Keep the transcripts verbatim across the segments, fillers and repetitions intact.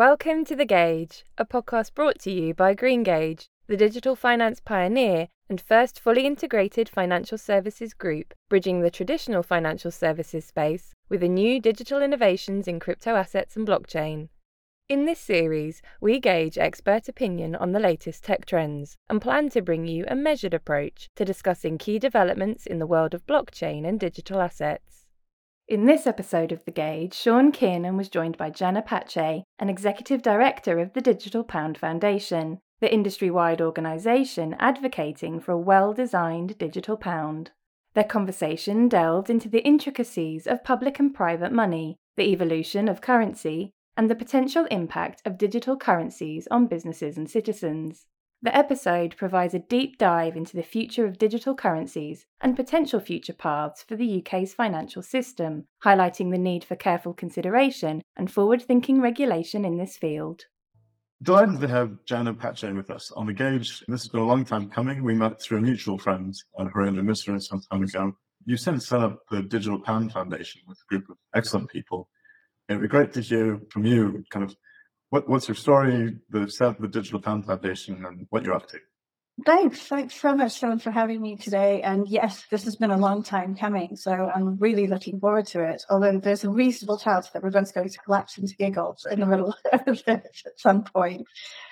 Welcome to The Gauge, a podcast brought to you by Greengage, the digital finance pioneer and first fully integrated financial services group, bridging the traditional financial services space with the new digital innovations in crypto assets and blockchain. In this series, we gauge expert opinion on the latest tech trends and plan to bring you a measured approach to discussing key developments in the world of blockchain and digital assets. In this episode of The Gauge, Sean Kiernan was joined by Jana Pache, an Executive Director of the Digital Pound Foundation, the industry-wide organisation advocating for a well-designed digital pound. Their conversation delved into the intricacies of public and private money, the evolution of currency, and the potential impact of digital currencies on businesses and citizens. The episode provides a deep dive into the future of digital currencies and potential future paths for the U K's financial system, highlighting the need for careful consideration and forward-thinking regulation in this field. Delighted to have Jana Pache with us on The Gauge. This has been a long time coming. We met through a mutual friend, uh, Haruna Misra, some time ago. You since set up the Digital Pound Foundation with a group of excellent people. It would be great to hear from you kind of What, what's your story, the set of the Digital Pound Foundation, and what you're up to? Thanks. Thanks so much, Sean, for having me today. And yes, this has been a long time coming, so I'm really looking forward to it. Although there's a reasonable chance that we're just going to collapse into giggles in the middle of it at some point.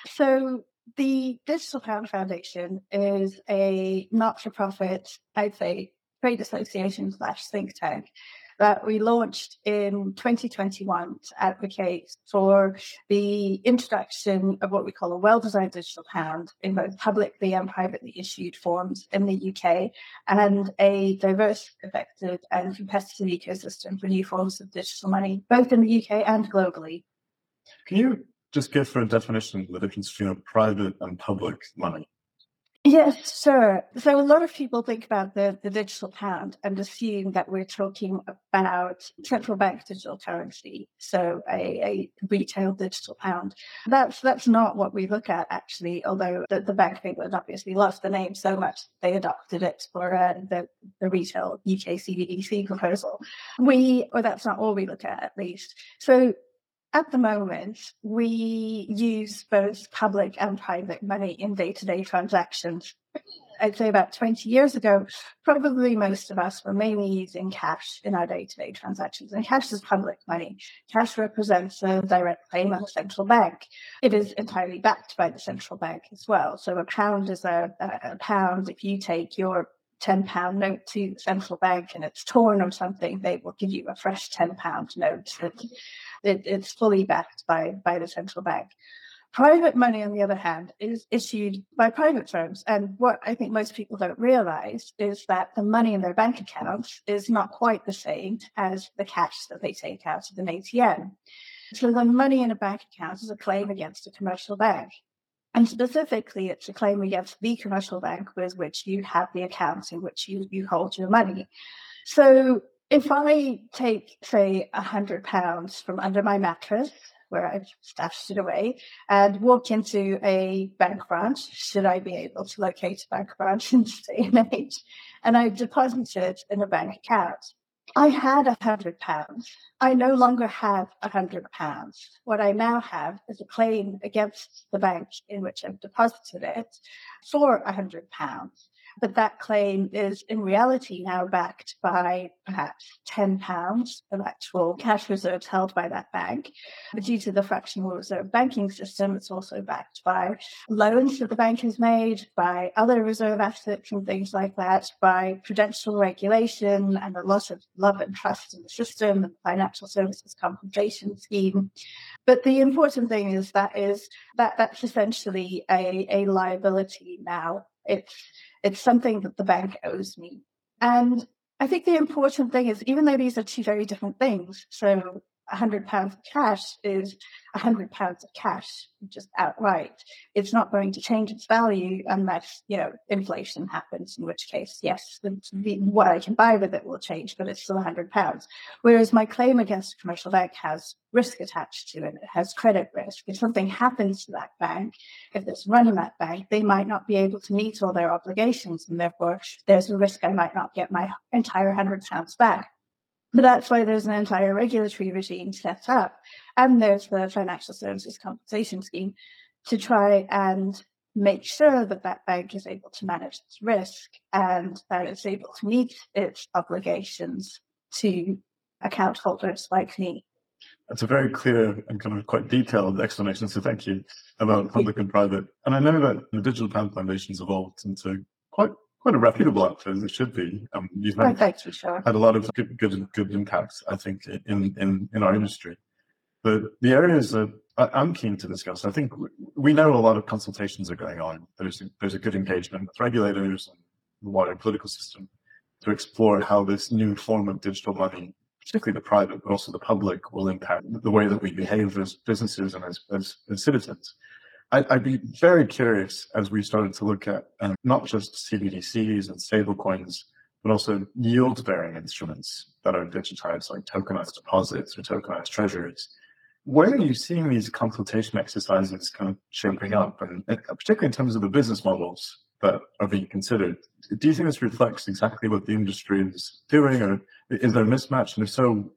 So the Digital Pound Foundation is a not-for-profit, I'd say, trade association slash think tank that we launched in twenty twenty-one to advocate for the introduction of what we call a well-designed digital pound in both publicly and privately issued forms in the U K, and a diverse, effective and competitive ecosystem for new forms of digital money, both in the U K and globally. Can you just give for a definition the difference between private and public money? Yes, sure. So a lot of people think about the, the digital pound and assume that we're talking about central bank digital currency, so a, a retail digital pound. That's that's not what we look at, actually, although the, the Bank of England obviously loves the name so much they adopted it for uh, the, the retail U K C B D C proposal. We, or that's not all we look at, at least. So at the moment, we use both public and private money in day-to-day transactions. I'd say about twenty years ago, probably most of us were mainly using cash in our day-to-day transactions. And cash is public money. Cash represents a direct claim of the central bank. It is entirely backed by the central bank as well. So a pound is a, a pound. If you take your ten pound note to the central bank and it's torn or something, they will give you a fresh ten pound note. It, it, it's fully backed by, by the central bank. Private money, on the other hand, is issued by private firms. And what I think most people don't realize is that the money in their bank accounts is not quite the same as the cash that they take out of an A T M. So the money in a bank account is a claim against a commercial bank. And specifically, it's a claim against the commercial bank with which you have the accounts in which you, you hold your money. So if I take, say, one hundred pounds from under my mattress, where I've stashed it away, and walk into a bank branch, should I be able to locate a bank branch in this day and age, and I deposit it in a bank account, I had one hundred pounds. I no longer have one hundred pounds. What I now have is a claim against the bank in which I've deposited it for one hundred pounds. But that claim is in reality now backed by perhaps ten pounds of actual cash reserves held by that bank. But due to the fractional reserve banking system, it's also backed by loans that the bank has made, by other reserve assets and things like that, by prudential regulation and a lot of love and trust in the system and financial services compensation scheme. But the important thing is that is that that's essentially a, a liability now. It's It's something that the bank owes me. And I think the important thing is, even though these are two very different things, so one hundred pounds of cash is one hundred pounds of cash, just outright. It's not going to change its value unless, you know, inflation happens, in which case, yes, the, the, what I can buy with it will change, but it's still one hundred pounds. Whereas my claim against a commercial bank has risk attached to it. It has credit risk. If something happens to that bank, if it's running that bank, they might not be able to meet all their obligations, and therefore there's a risk I might not get my entire one hundred pounds back. But that's why there's an entire regulatory regime set up, and there's the Financial Services Compensation Scheme to try and make sure that that bank is able to manage its risk and that it's able to meet its obligations to account holders like me. That's a very clear and kind of quite detailed explanation, so thank you, about public and private. And I know that the Digital Pound Foundation's evolved into quite quite a reputable outfit, as it should be. Um, you've had, Thanks for sure. had a lot of good, good, good impacts, I think, in, in, in our industry. But the areas that I'm keen to discuss, I think we know a lot of consultations are going on. There's a, there's a good engagement with regulators and the wider political system to explore how this new form of digital money, particularly the private, but also the public, will impact the way that we behave as businesses and as, as, as citizens. I'd, I'd be very curious as we started to look at um, not just C B D Cs and stablecoins, but also yield-bearing instruments that are digitized, like tokenized deposits or tokenized treasuries. Where are you seeing these consultation exercises kind of shaping up, and, and particularly in terms of the business models that are being considered? Do you think this reflects exactly what the industry is doing, or is there a mismatch? And if so,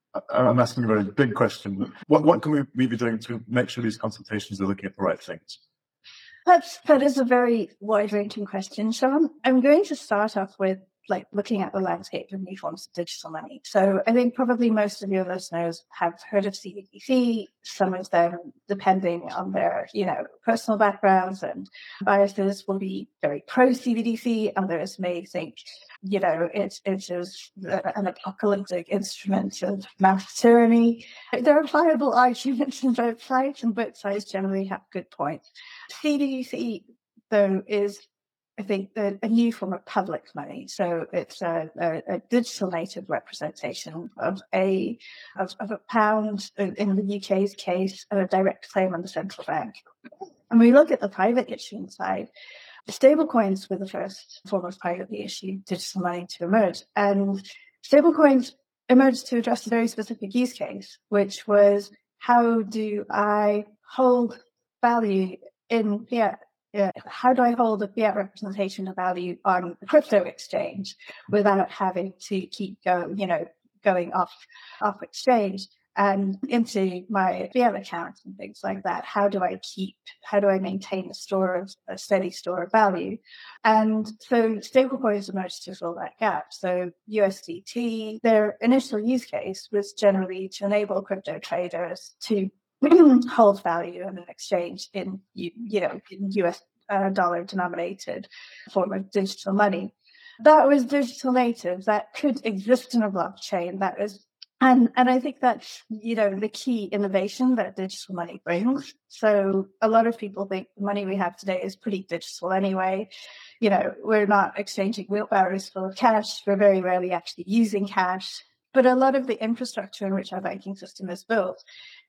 I'm asking a very big question. What what can we, we be doing to make sure these consultations are looking at the right things? That's, that is a very wide-ranging question, Sean. I'm going to start off with like looking at the landscape of new forms of digital money. So I think probably most of your listeners have heard of C B D C. Some of them, depending on their, you know, personal backgrounds and biases, will be very pro C B D C. Others may think, you know, it's it's just an apocalyptic instrument of mass tyranny. There are viable arguments on both sides, and both sides generally have good points. C B D C, though, is I think a, a new form of public money. So it's a, a, a digital native representation of a of, of a pound, in the U K's case, a direct claim on the central bank. And we look at the private issuing side. Stablecoins were the first form of privately issued digital money to emerge. And stablecoins emerged to address a very specific use case, which was, how do I hold value in fiat? Yeah. How do I hold a fiat representation of value on a crypto exchange without having to keep going, you know, going off off exchange and into my fiat account and things like that? How do I keep, how do I maintain a store of a steady store of value? And so stablecoins emerged to fill that gap. So U S D T, their initial use case was generally to enable crypto traders to hold value in an exchange in, you, you know, in U S uh, dollar denominated form of digital money. That was digital native. That could exist in a blockchain. That was, and and I think that's, you know, the key innovation that digital money brings. So a lot of people think the money we have today is pretty digital anyway. You know, we're not exchanging wheelbarrows full of cash. We're very rarely actually using cash. But a lot of the infrastructure in which our banking system is built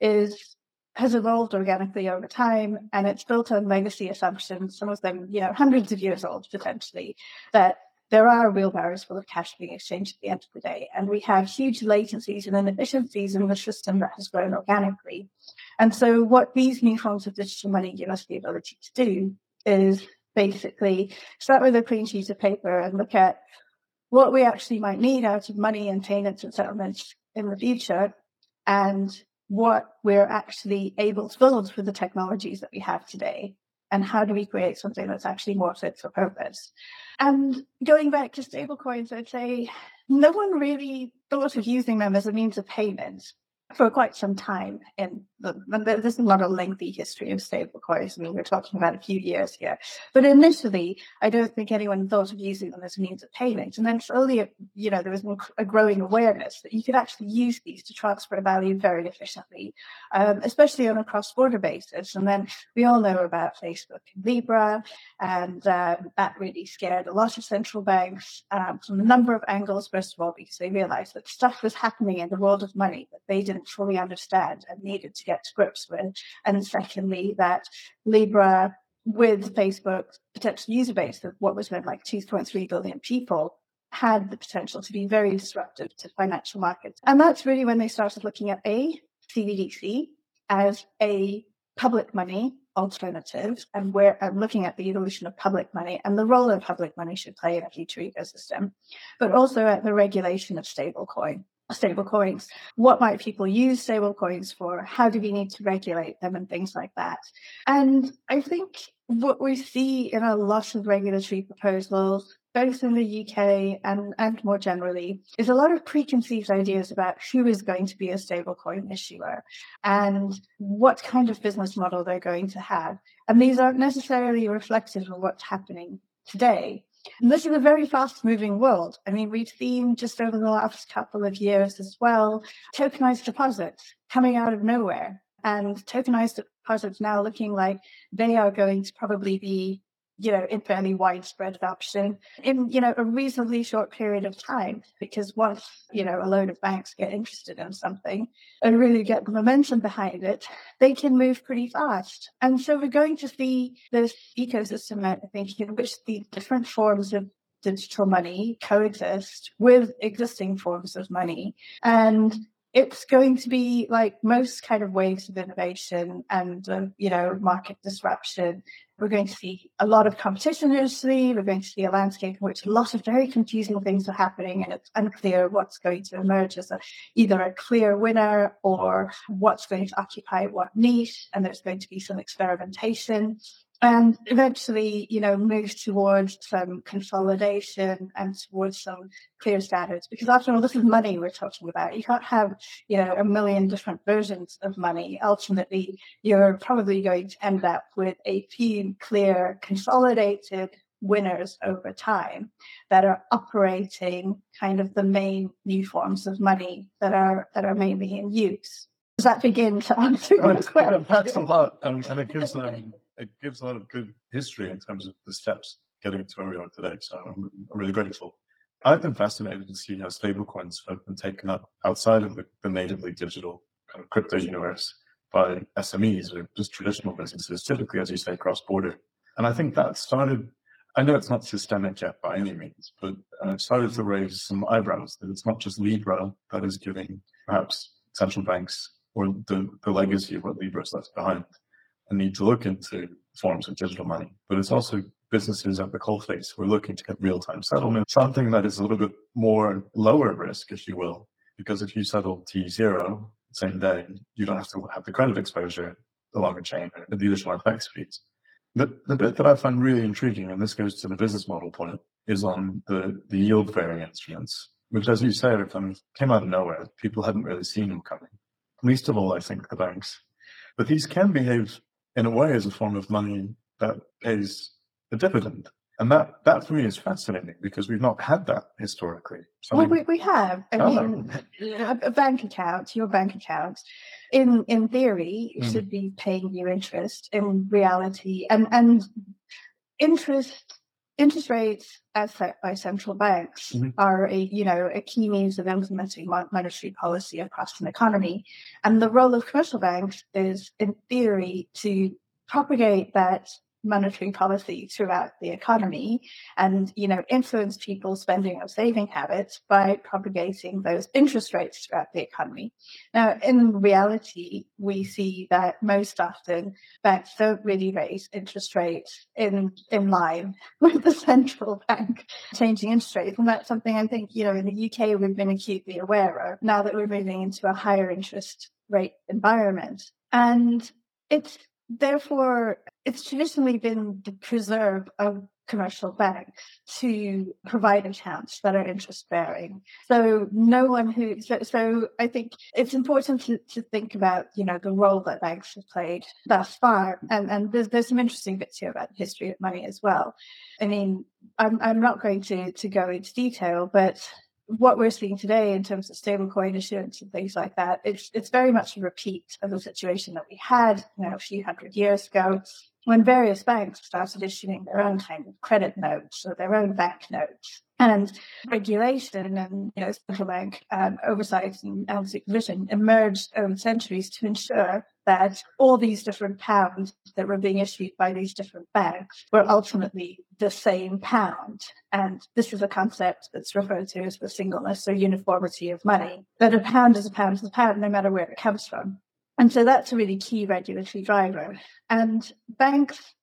is has evolved organically over time, and it's built on legacy assumptions, some of them, you know, hundreds of years old potentially, that there are wheelbarrows full of cash being exchanged at the end of the day. And we have huge latencies and inefficiencies in the system that has grown organically. And so what these new forms of digital money give us the ability to do is basically start with a clean sheet of paper and look at what we actually might need out of money and payments and settlements in the future, and what we're actually able to build with the technologies that we have today, and how do we create something that's actually more fit for purpose. And going back to stablecoins, I'd say no one really thought of using them as a means of payment for quite some time. And there's not a lengthy history of stablecoins. I mean, we're talking about a few years here. But initially, I don't think anyone thought of using them as a means of payment. And then slowly, you know, there was a growing awareness that you could actually use these to transfer value very efficiently, um, especially on a cross-border basis. And then we all know about Facebook and Libra, and um, that really scared a lot of central banks um, from a number of angles. First of all, because they realized that stuff was happening in the world of money that they didn't fully understand and needed to get to grips with. And secondly, that Libra, with Facebook's potential user base of what was then like two point three billion people, had the potential to be very disruptive to financial markets. And that's really when they started looking at a C B D C as a public money alternative, and where I'm looking at the evolution of public money and the role that public money should play in a future ecosystem, but also at the regulation of stablecoin. stable coins. What might people use stable coins for? How do we need to regulate them and things like that? And I think what we see in a lot of regulatory proposals, both in the U K and, and more generally, is a lot of preconceived ideas about who is going to be a stablecoin issuer and what kind of business model they're going to have. And these aren't necessarily reflective of what's happening today. And this is a very fast-moving world. I mean, we've seen just over the last couple of years as well, tokenized deposits coming out of nowhere. And tokenized deposits now looking like they are going to probably be, you know, in fairly widespread adoption in, you know, a reasonably short period of time. Because once, you know, a load of banks get interested in something and really get the momentum behind it, they can move pretty fast. And so we're going to see this ecosystem, I think, in which the different forms of digital money coexist with existing forms of money. And it's going to be like most kind of waves of innovation and, um, you know, market disruption. We're going to see a lot of competition initially. We're going to see a landscape in which a lot of very confusing things are happening, and it's unclear what's going to emerge as a, either a clear winner or what's going to occupy what niche. And there's going to be some experimentation. And eventually, you know, move towards some consolidation and towards some clear standards. Because after all, this is money we're talking about. You can't have, you know, a million different versions of money. Ultimately, you're probably going to end up with a few clear, consolidated winners over time that are operating kind of the main new forms of money that are that are mainly in use. Does that begin to answer your question? That's a lot, and, and it gives them. It gives a lot of good history in terms of the steps getting to where we are today. So I'm, I'm really grateful. I've been fascinated to see how stablecoins have been taken up outside of the, the natively digital kind of crypto universe by S M Es or just traditional businesses, typically, as you say, cross-border. And I think that started, I know it's not systemic yet by any means, but uh, it started to raise some eyebrows that it's not just Libra that is giving perhaps central banks or the, the legacy of what Libra is left behind and need to look into forms of digital money, but it's also businesses at the coalface who are looking to get real-time settlement, something that is a little bit more lower risk, if you will, because if you settle T zero same day, you don't have to have the credit exposure, the longer chain, and the additional F X fees. The, the bit that I find really intriguing, and this goes to the business model point, is on the, the yield-bearing instruments, which, as you say, kind of came out of nowhere. People hadn't really seen them coming. Least of all, I think, the banks. But these can behave in a way as a form of money that pays a dividend. And that, that for me is fascinating because we've not had that historically. Something... Well, we, we have. I oh. mean, a bank account, your bank account, in in theory, mm. should be paying you interest. In reality, and and interest interest rates as set by central banks mm-hmm. are a you know a key means of implementing monetary policy across an economy. And the role of commercial banks is, in theory, to propagate that monetary policy throughout the economy and, you know, influence people's spending or saving habits by propagating those interest rates throughout the economy. Now, in reality, we see that most often banks don't really raise interest rates in, in line with the central bank changing interest rates. And that's something I think, you know, in the U K, we've been acutely aware of now that we're moving into a higher interest rate environment. And it's Therefore, it's traditionally been the preserve of commercial banks to provide accounts that are interest-bearing. So no one who, so, so I think it's important to, to think about, you know, the role that banks have played thus far. And, and there's, there's some interesting bits here about the history of money as well. I mean, I'm, I'm not going to, to go into detail, but what we're seeing today in terms of stablecoin issuance and things like that, it's it's very much a repeat of the situation that we had, you know, a few hundred years ago, when various banks started issuing their own kind of credit notes or their own bank notes. And regulation and, you know, central bank um, oversight and, and supervision emerged over centuries to ensure that all these different pounds that were being issued by these different banks were ultimately the same pound. And this is a concept that's referred to as the singleness or uniformity of money, that a pound is a pound is a pound no matter where it comes from. And so that's a really key regulatory driver. And banks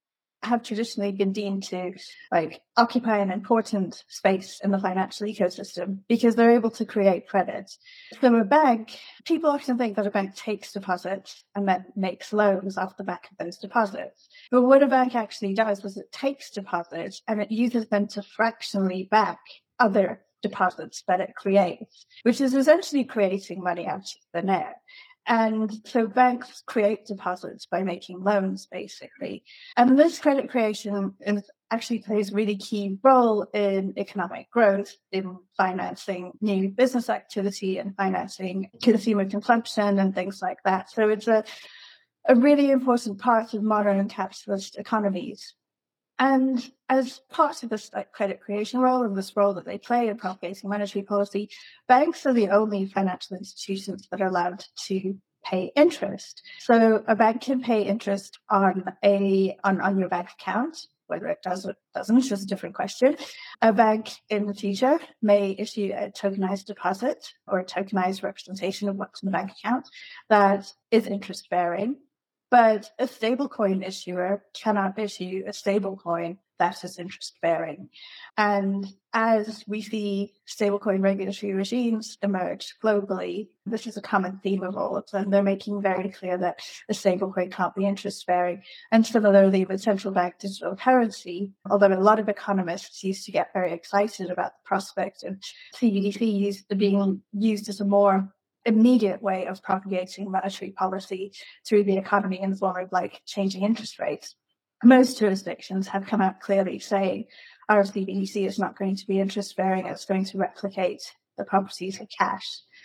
have traditionally been deemed to like occupy an important space in the financial ecosystem because they're able to create credit. So a bank, people often think that a bank takes deposits and then makes loans off the back of those deposits. But what a bank actually does is it takes deposits and it uses them to fractionally back other deposits that it creates, which is essentially creating money out of thin air. And so banks create deposits by making loans, basically. And this credit creation is, actually plays a really key role in economic growth, in financing new business activity and financing consumer consumption and things like that. So it's a, a really important part of modern capitalist economies. And as part of this like, credit creation role and this role that they play in propagating monetary policy, banks are the only financial institutions that are allowed to pay interest. So a bank can pay interest on a on, on your bank account. Whether it does or doesn't is just a different question. A bank in the future may issue a tokenized deposit or a tokenized representation of what's in the bank account that is interest bearing. But a stablecoin issuer cannot issue a stablecoin that is interest-bearing. And as we see stablecoin regulatory regimes emerge globally, this is a common theme of all of them. They're making very clear that a stablecoin can't be interest-bearing. And similarly, with central bank digital currency, although a lot of economists used to get very excited about the prospect of C B D Cs being used as a more immediate way of propagating monetary policy through the economy in the form of like changing interest rates. Most jurisdictions have come out clearly saying our C B D C is not going to be interest bearing, it's going to replicate the properties of cash.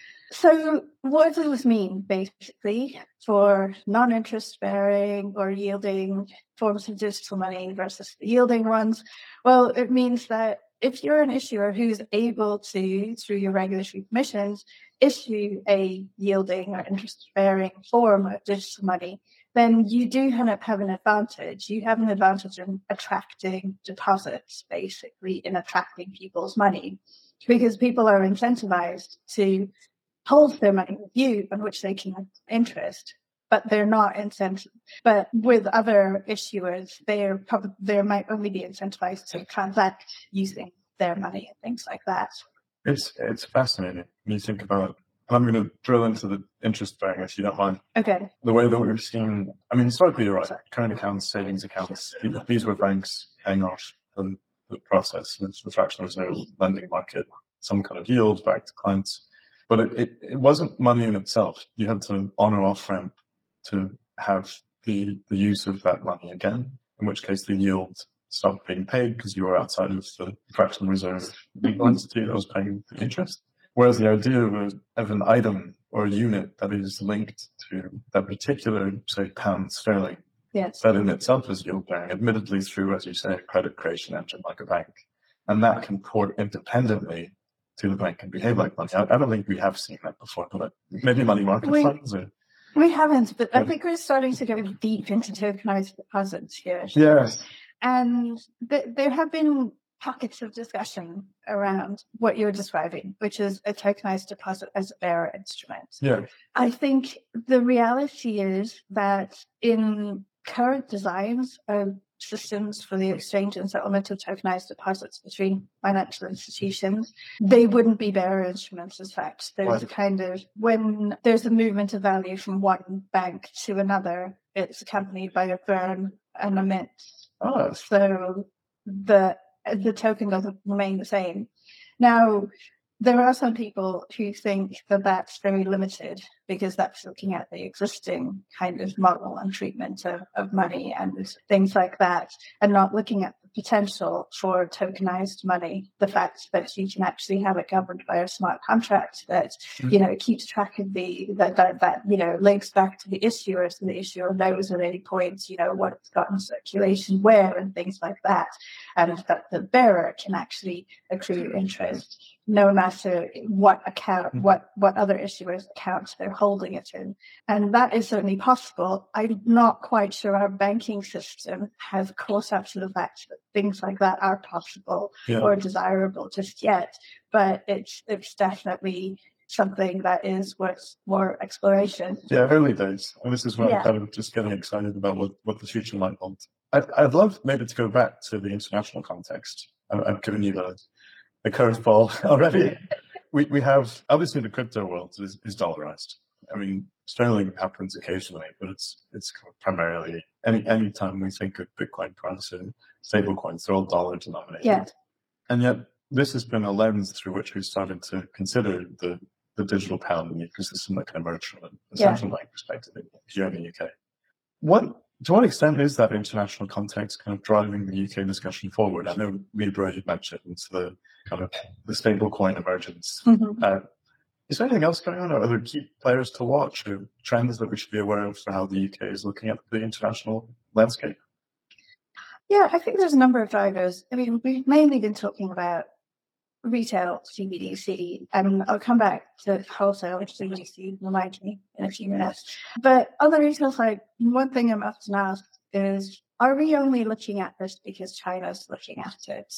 So what does this mean basically for non-interest bearing or yielding forms of digital money versus the yielding ones? Well, it means that if you're an issuer who's able to, through your regulatory permissions, issue a yielding or interest-bearing form of digital money, then you do have an advantage. You have an advantage in attracting deposits, basically, in attracting people's money, because people are incentivized to hold their money with you on which they can have interest. But they're not incentivized. But with other issuers, they're probably they might only be incentivized to transact using their money and things like that. It's it's fascinating when you think about. I'm going to drill into the interest bearing if you don't mind. Okay. The way that we've seen, I mean, historically, you're right. Current accounts, savings accounts, these were banks paying off the, the process. It's the fractional reserve lending market, some kind of yield back to clients. But it, it, it wasn't money in itself. You had to on or off ramp to have the, the use of that money again, in which case the yield stopped being paid because you were outside of the fractional reserve legal entity that was paying the interest. Whereas the idea of, a, of an item or a unit that is linked to that particular, say, pound sterling, yes, that in itself is yield bearing, admittedly through, as you say, a credit creation engine like a bank. And that can port independently to the bank and behave like money. I, I don't think we have seen that before, but maybe money market we, funds or... We haven't, but I think we're starting to go deep into tokenized deposits here. Yes. And th- there have been pockets of discussion around what you're describing, which is a tokenized deposit as a bearer instrument. Yeah. I think the reality is that in current designs of systems for the exchange and settlement of tokenized deposits between financial institutions, they wouldn't be bearer instruments. In fact, there's Right. a kind of, when there's a movement of value from one bank to another, it's accompanied by a burn and a mint. Oh, So the the token doesn't remain the same. Now, there are some people who think that that's very limited because that's looking at the existing kind of model and treatment of, of money and things like that, and not looking at the potential for tokenized money, the fact that you can actually have it governed by a smart contract that, you know, keeps track of the, that, that, that you know, links back to the issuer, so the issuer knows at any point, you know, what's got in circulation where and things like that, and that the bearer can actually accrue interest no matter what account, what, what other issuers' accounts they're holding it in. And that is certainly possible. I'm not quite sure our banking system has caught up to the fact that things like that are possible yeah. or desirable just yet, but it's it's definitely something that is worth more exploration. Yeah, early days. And this is why Yeah. I'm kind of just getting excited about what, what the future might hold. I'd, I'd love maybe to go back to the international context. I- I've given you the, the curveball already. We we have, obviously the crypto world is, is dollarized. I mean, sterling happens occasionally, but it's it's primarily, any any time we think of Bitcoin price and stable coins, they're all dollar denominated. Yeah. And yet this has been a lens through which we've started to consider the, the digital pound and the ecosystem that can emerge from a Yeah. central bank perspective here in the U K. What To what extent is that international context kind of driving the U K discussion forward? I know Mibra had mentioned the kind of the stablecoin emergence. Mhm. Uh, is there anything else going on? Are there key players to watch, or trends that we should be aware of for how the U K is looking at the international landscape? Yeah, I think there's a number of drivers. I mean, we've mainly been talking about retail C B D C, and I'll come back to wholesale C B D C, remind me in a few minutes. But on the retail side, one thing I'm often asked is, are we only looking at this because China's looking at it?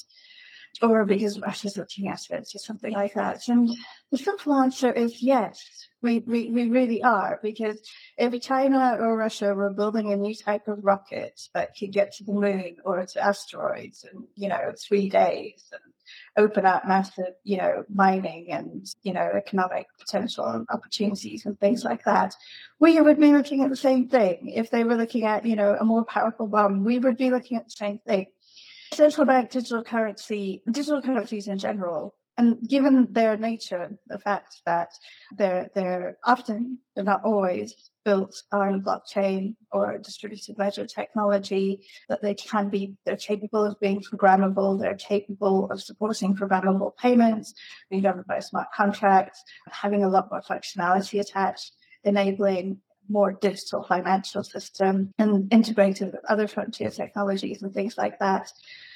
Or because Russia's looking at it, or something like that? And the simple answer is yes, we, we, we really are, because if China or Russia were building a new type of rocket that could get to the moon or to asteroids in, you know, three days and open up massive, you know, mining and, you know, economic potential and opportunities and things like that, we would be looking at the same thing. If they were looking at, you know, a more powerful bomb, we would be looking at the same thing. Central bank digital currency, digital currencies in general, and given their nature, the fact that they're they're often, they're not always, built on blockchain or distributed ledger technology, that they can be, they're capable of being programmable, they're capable of supporting programmable payments, being governed by smart contracts, having a lot more functionality attached, enabling more digital financial system and integrated with other frontier technologies and things like that.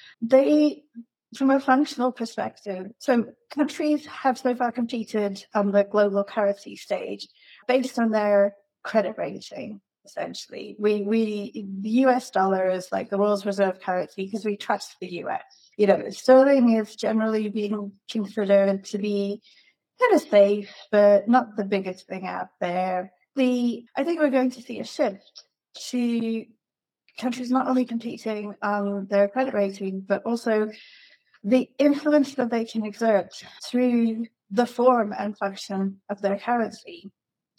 They, from a functional perspective, so countries have so far competed on the global currency stage based on their credit rating. Essentially, we we the U S dollar is like the world's reserve currency because we trust the U S. You know, sterling is generally being considered to be kind of safe, but not the biggest thing out there. The I think we're going to see a shift to countries not only competing on their credit rating, but also the influence that they can exert through the form and function of their currency.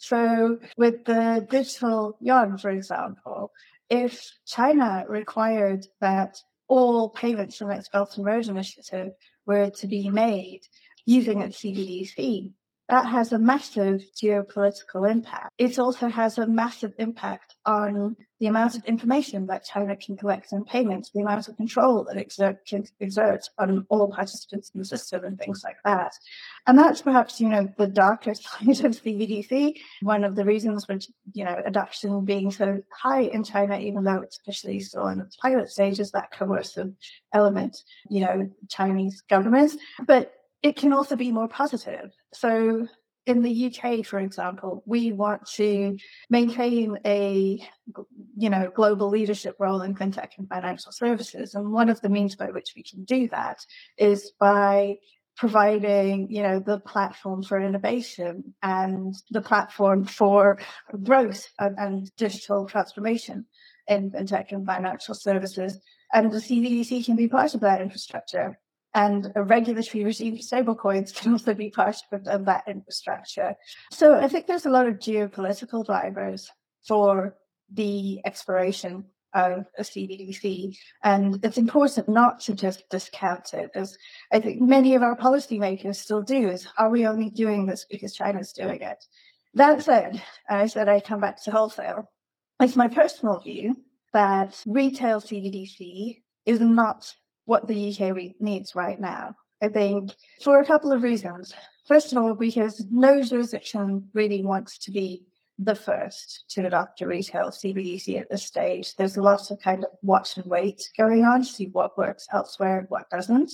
So with the digital yuan, for example, if China required that all payments from its Belt and Road Initiative were to be made using its C B D C, that has a massive geopolitical impact. It also has a massive impact on the amount of information that China can collect on payments, the amount of control that it exert, can exert on all participants in the system and things like that. And that's perhaps, you know, the darker side of C B D C. One of the reasons for, you know, adoption being so high in China, even though it's officially still in its pilot stage, is that coercive element, you know, Chinese governments. But it can also be more positive. So in the U K, for example, we want to maintain a, you know, global leadership role in fintech and financial services. And one of the means by which we can do that is by providing, you know, the platform for innovation and the platform for growth and, and digital transformation in fintech and financial services. And the C B D C can be part of that infrastructure. And a regulatory regime for stablecoins can also be part of that infrastructure. So I think there's a lot of geopolitical drivers for the exploration of a C B D C. And it's important not to just discount it, as I think many of our policymakers still do, is, are we only doing this because China's doing it? That said, I said I come back to wholesale. It's my personal view that retail C B D C is not what the U K needs right now. I think for a couple of reasons. First of all, because no jurisdiction really wants to be the first to adopt a retail C B D C at this stage. There's lots of kind of watch and wait going on to see what works elsewhere and what doesn't.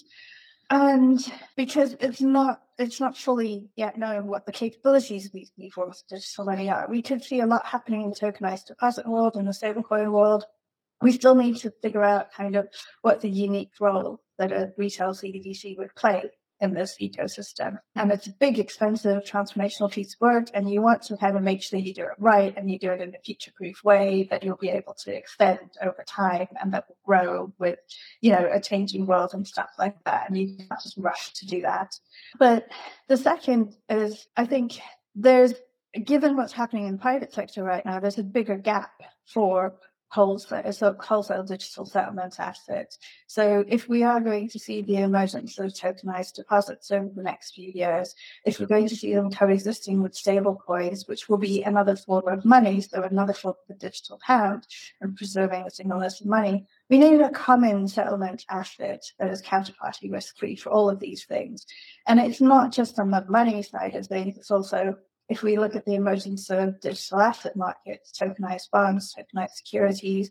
And because it's not it's not fully yet known what the capabilities of these new forms of digital money are. We could see a lot happening in the tokenized deposit world and the stablecoin world. We still need to figure out kind of what the unique role that a retail C B D C would play in this ecosystem. And it's a big, expensive, transformational piece of work, and you want to kind of make sure you do it right and you do it in a future-proof way that you'll be able to extend over time and that will grow with, you know, a changing world and stuff like that. And you can't just rush to do that. But the second is, I think there's, given what's happening in the private sector right now, there's a bigger gap for wholesale, so wholesale digital settlement assets. So if we are going to see the emergence of tokenized deposits over the next few years, if we're going to see them coexisting with stable coins, which will be another form of money, so another form of the digital pound, and preserving the singleness of money, we need a common settlement asset that is counterparty risk-free for all of these things. And it's not just on the money side of things, it's also, if we look at the emergence of digital asset markets, tokenized bonds, tokenized securities,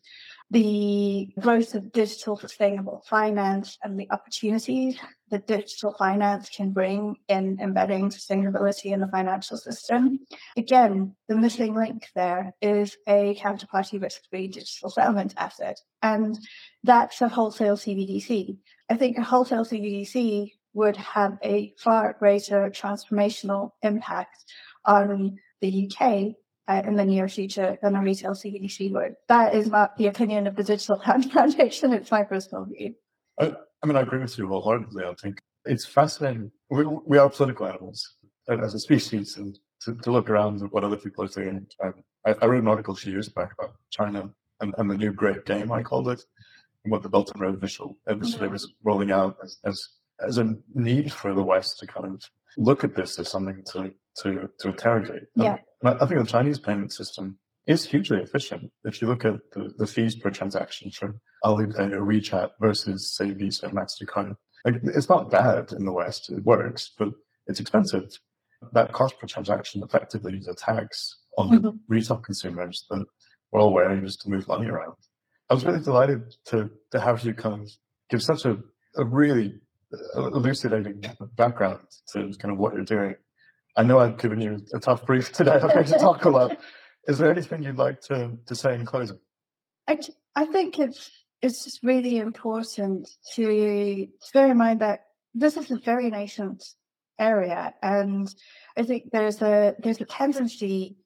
the growth of digital sustainable finance and the opportunities that digital finance can bring in embedding sustainability in the financial system. Again, the missing link there is a counterparty risk-free digital settlement asset. And that's a wholesale C B D C. I think a wholesale C B D C would have a far greater transformational impact on the U K uh, in the near future than a retail C B D C would. That is not the opinion of the Digital Pound Foundation. It's my personal view. I, I mean, I agree with you wholeheartedly. I think it's fascinating. We, we are political animals as a species, and to, to look around at what other people are doing. I, I wrote an article a few years back about China and, and the new great game, I called it, and what the Belt and Road Initiative was rolling out as, as as a need for the West to kind of look at this as something to to, to interrogate. Yeah. And I think the Chinese payment system is hugely efficient. If you look at the, the fees per transaction for Alipay or WeChat versus, say, Visa and MasterCard, like, it's not bad in the West. It works, but it's expensive. That cost per transaction effectively is a tax on the mm-hmm. retail consumers that we're all wearing just to move money around. I was really delighted to, to have you kind of give such a, a really elucidating background to kind of what you're doing. I know I've given you a tough brief today. I'm going to talk a lot. Is there anything you'd like to, to say in closing? I, I think it's it's just really important to bear in mind that this is a very nascent area, and I think there's a there's a tendency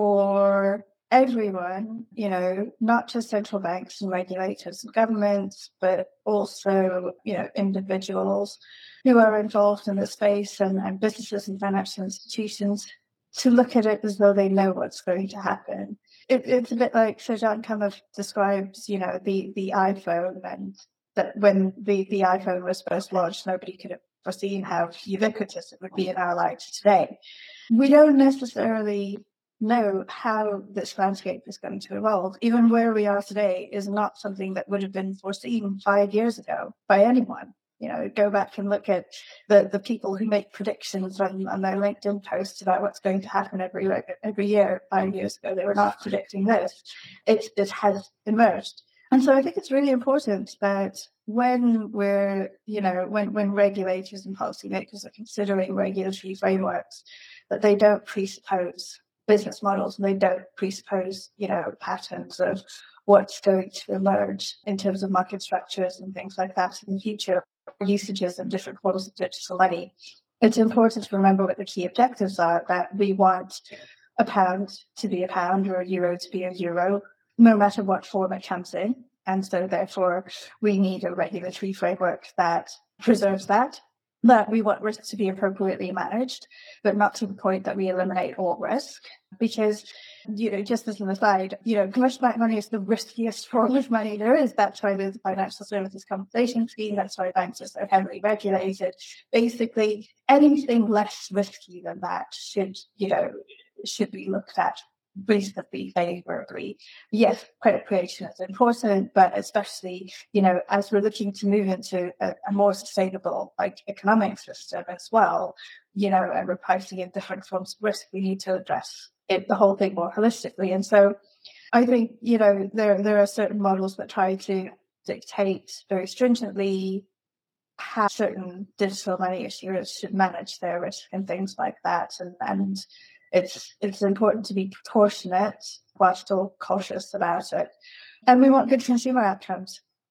for everyone, you know, not just central banks and regulators and governments, but also, you know, individuals who are involved in the space and, and businesses and financial institutions to look at it as though they know what's going to happen. It, it's a bit like Sir-John kind of describes, you know, the, the iPhone, and that when the, the iPhone was first launched, nobody could have foreseen how ubiquitous it would be in our lives today. We don't necessarily know how this landscape is going to evolve. Even where we are today is not something that would have been foreseen five years ago by anyone. You know, go back and look at the, the people who make predictions on, on their LinkedIn posts about what's going to happen every every year. Five years ago, they were not predicting this. It, it has emerged. And so I think it's really important that when we're, you know, when, when regulators and policymakers are considering regulatory frameworks, that they don't presuppose business models and they don't presuppose, you know, patterns of what's going to emerge in terms of market structures and things like that in the future, usages of different forms of digital money. It's important to remember what the key objectives are, that we want a pound to be a pound or a euro to be a euro, no matter what form it comes in. And so therefore, we need a regulatory framework that preserves that, that we want risk to be appropriately managed, but not to the point that we eliminate all risk. Because, you know, just as an aside, you know, commercial bank money is the riskiest form of money there is. That's why there's a financial services compensation scheme. That's why banks are so heavily regulated. Basically, anything less risky than that should, you know, should be looked at reasonably favorably. Yes, credit creation is important, but especially, you know, as we're looking to move into a, a more sustainable, like, economic system as well, you know, and we're pricing in different forms of risk, we need to address it, the whole thing more holistically. And so I think, you know, there there are certain models that try to dictate very stringently how certain digital money issuers should manage their risk and things like that. And, and It's it's important to be proportionate while still cautious about it. And we want good consumer outcomes.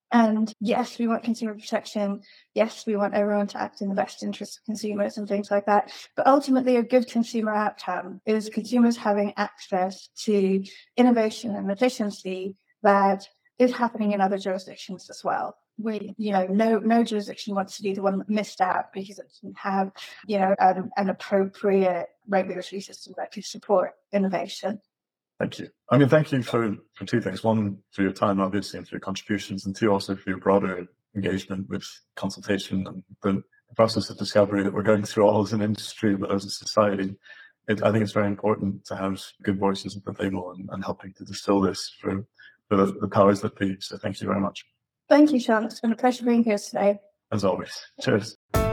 And yes, we want consumer protection. Yes, we want everyone to act in the best interest of consumers and things like that. But ultimately, a good consumer outcome is consumers having access to innovation and efficiency that is happening in other jurisdictions as well. We, you know, no no jurisdiction wants to be the one that missed out because it doesn't have, you know, an, an appropriate regulatory system that could support innovation. Thank you. I mean, thank you for, for two things. One, for your time, obviously, and for your contributions, and two, also for your broader engagement with consultation and the process of discovery that we're going through all as an industry, but as a society. It, I think it's very important to have good voices at the table and, and helping to distill this for, for the, the powers that be. So thank you very much. Thank you, Sean. It's been a pleasure being here today. As always. Cheers.